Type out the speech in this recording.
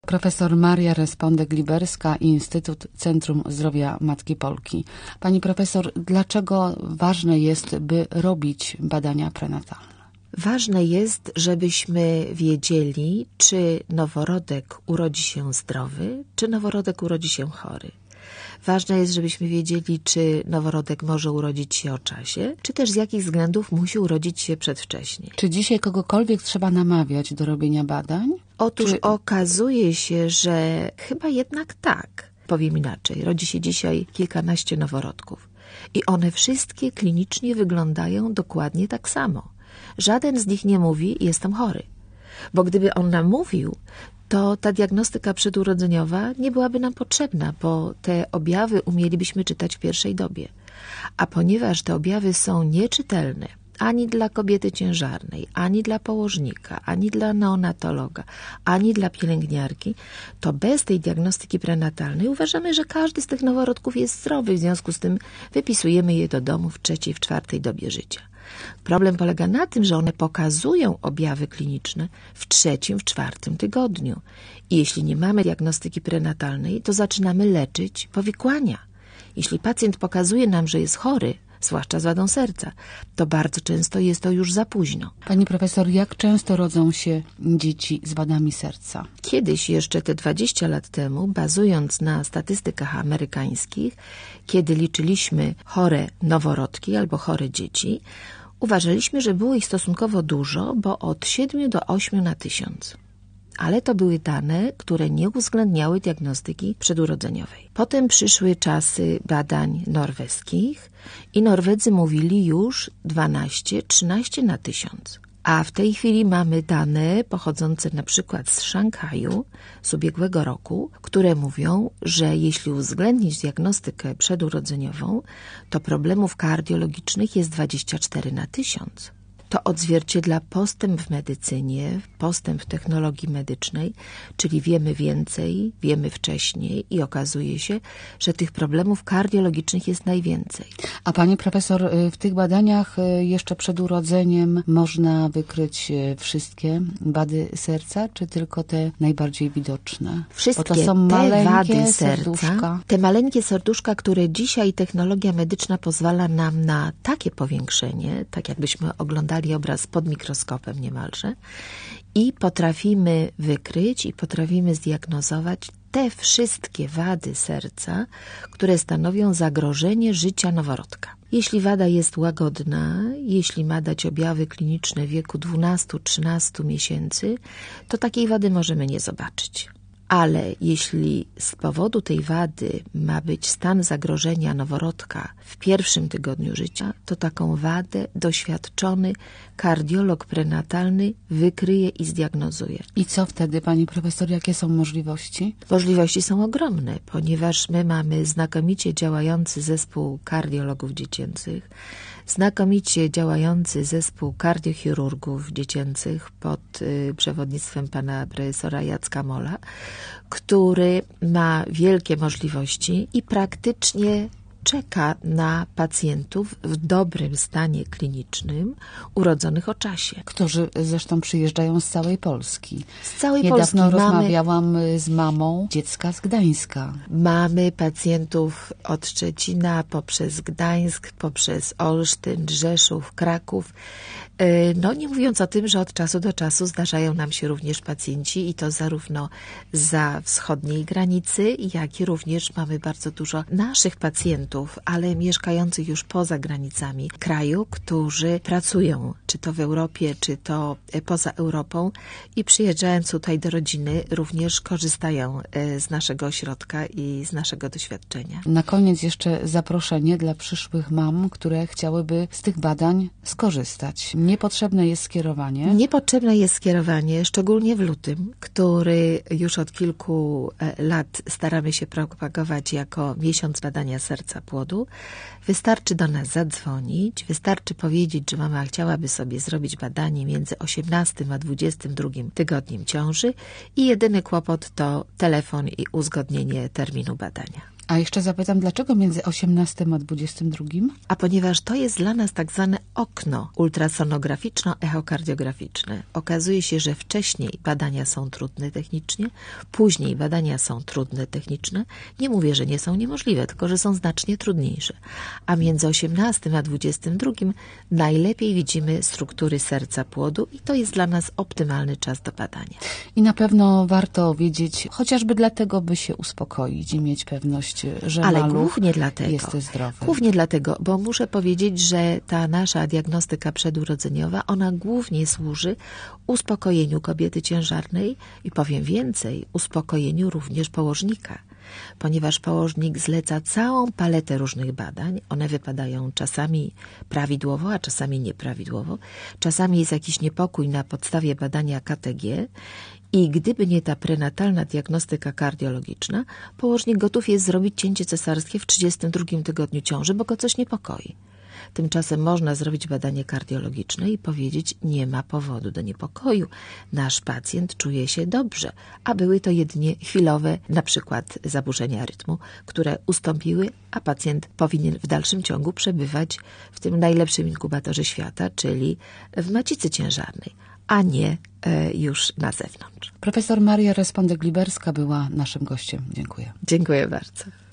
Profesor Maria Respondek-Liberska, Instytut Centrum Zdrowia Matki Polki. Pani profesor, dlaczego ważne jest, by robić badania prenatalne? Ważne jest, żebyśmy wiedzieli, czy noworodek urodzi się zdrowy, czy noworodek urodzi się chory. Ważne jest, żebyśmy wiedzieli, czy noworodek może urodzić się o czasie, czy też z jakich względów musi urodzić się przedwcześnie. Czy dzisiaj kogokolwiek trzeba namawiać do robienia badań? Otóż okazuje się, że chyba jednak tak. Powiem inaczej, rodzi się dzisiaj kilkanaście noworodków i one wszystkie klinicznie wyglądają dokładnie tak samo. Żaden z nich nie mówi, jestem chory. Bo gdyby on nam mówił, to ta diagnostyka przedurodzeniowa nie byłaby nam potrzebna, bo te objawy umielibyśmy czytać w pierwszej dobie. A ponieważ te objawy są nieczytelne ani dla kobiety ciężarnej, ani dla położnika, ani dla neonatologa, ani dla pielęgniarki, to bez tej diagnostyki prenatalnej uważamy, że każdy z tych noworodków jest zdrowy, w związku z tym wypisujemy je do domu w trzeciej, w czwartej dobie życia. Problem polega na tym, że one pokazują objawy kliniczne w trzecim, w czwartym tygodniu. I jeśli nie mamy diagnostyki prenatalnej, to zaczynamy leczyć powikłania. Jeśli pacjent pokazuje nam, że jest chory, zwłaszcza z wadą serca, to bardzo często jest to już za późno. Pani profesor, jak często rodzą się dzieci z wadami serca? Kiedyś, jeszcze te 20 lat temu, bazując na statystykach amerykańskich, kiedy liczyliśmy chore noworodki albo chore dzieci, uważaliśmy, że było ich stosunkowo dużo, bo od 7 do 8 na 1000. Ale to były dane, które nie uwzględniały diagnostyki przedurodzeniowej. Potem przyszły czasy badań norweskich i Norwedzy mówili już 12-13 na 1000. A w tej chwili mamy dane pochodzące na przykład z Szanghaju z ubiegłego roku, które mówią, że jeśli uwzględnić diagnostykę przedurodzeniową, to problemów kardiologicznych jest 24 na 1000. To odzwierciedla postęp w medycynie, postęp w technologii medycznej, czyli wiemy więcej, wiemy wcześniej i okazuje się, że tych problemów kardiologicznych jest najwięcej. A pani profesor, w tych badaniach jeszcze przed urodzeniem można wykryć wszystkie wady serca, czy tylko te najbardziej widoczne? Wszystkie to są te wady serca, serduszka. te maleńkie serduszka, które dzisiaj technologia medyczna pozwala nam na takie powiększenie, tak jakbyśmy oglądali obraz pod mikroskopem niemalże, i potrafimy wykryć i potrafimy zdiagnozować te wszystkie wady serca, które stanowią zagrożenie życia noworodka. Jeśli wada jest łagodna, jeśli ma dać objawy kliniczne w wieku 12-13 miesięcy, to takiej wady możemy nie zobaczyć. Ale jeśli z powodu tej wady ma być stan zagrożenia noworodka w pierwszym tygodniu życia, to taką wadę doświadczony kardiolog prenatalny wykryje i zdiagnozuje. I co wtedy, pani profesor, jakie są możliwości? Możliwości są ogromne, ponieważ my mamy znakomicie działający zespół kardiologów dziecięcych, znakomicie działający zespół kardiochirurgów dziecięcych pod przewodnictwem pana profesora Jacka Mola, który ma wielkie możliwości i praktycznie czeka na pacjentów w dobrym stanie klinicznym, urodzonych o czasie. Którzy zresztą przyjeżdżają z całej Polski. Z całej Niedawno Polski rozmawiałam z mamą dziecka z Gdańska. Mamy pacjentów od Szczecina poprzez Gdańsk, poprzez Olsztyn, Rzeszów, Kraków. No nie mówiąc o tym, że od czasu do czasu zdarzają nam się również pacjenci i to zarówno zza wschodniej granicy, jak i również mamy bardzo dużo naszych pacjentów, ale mieszkających już poza granicami kraju, którzy pracują, czy to w Europie, czy to poza Europą i przyjeżdżając tutaj do rodziny również korzystają z naszego ośrodka i z naszego doświadczenia. Na koniec jeszcze zaproszenie dla przyszłych mam, które chciałyby z tych badań skorzystać. Niepotrzebne jest skierowanie. Niepotrzebne jest skierowanie, szczególnie w lutym, który już od kilku lat staramy się propagować jako miesiąc badania serca płodu. Wystarczy do nas zadzwonić, wystarczy powiedzieć, że mama chciałaby sobie zrobić badanie między 18 a 22 tygodniem ciąży i jedyny kłopot to telefon i uzgodnienie terminu badania. A jeszcze zapytam, dlaczego między 18 a 22? A ponieważ to jest dla nas tak zwane okno ultrasonograficzno-echokardiograficzne. Okazuje się, że wcześniej badania są trudne technicznie, później badania są trudne techniczne. Nie mówię, że nie są niemożliwe, tylko że są znacznie trudniejsze. A między 18 a 22 najlepiej widzimy struktury serca płodu i to jest dla nas optymalny czas do badania. I na pewno warto wiedzieć, chociażby dlatego, by się uspokoić i mieć pewność, że Ale maluch głównie dlatego, jest zdrowy. Głównie dlatego, bo muszę powiedzieć, że ta nasza diagnostyka przedurodzeniowa, ona głównie służy uspokojeniu kobiety ciężarnej i powiem więcej, uspokojeniu również położnika. Ponieważ położnik zleca całą paletę różnych badań, one wypadają czasami prawidłowo, a czasami nieprawidłowo. Czasami jest jakiś niepokój na podstawie badania KTG i gdyby nie ta prenatalna diagnostyka kardiologiczna, położnik gotów jest zrobić cięcie cesarskie w 32 tygodniu ciąży, bo go coś niepokoi. Tymczasem można zrobić badanie kardiologiczne i powiedzieć, nie ma powodu do niepokoju. Nasz pacjent czuje się dobrze, a były to jedynie chwilowe, na przykład zaburzenia rytmu, które ustąpiły, a pacjent powinien w dalszym ciągu przebywać w tym najlepszym inkubatorze świata, czyli w macicy ciężarnej, a nie już na zewnątrz. Profesor Maria Respondek-Gliberska była naszym gościem. Dziękuję. Dziękuję bardzo.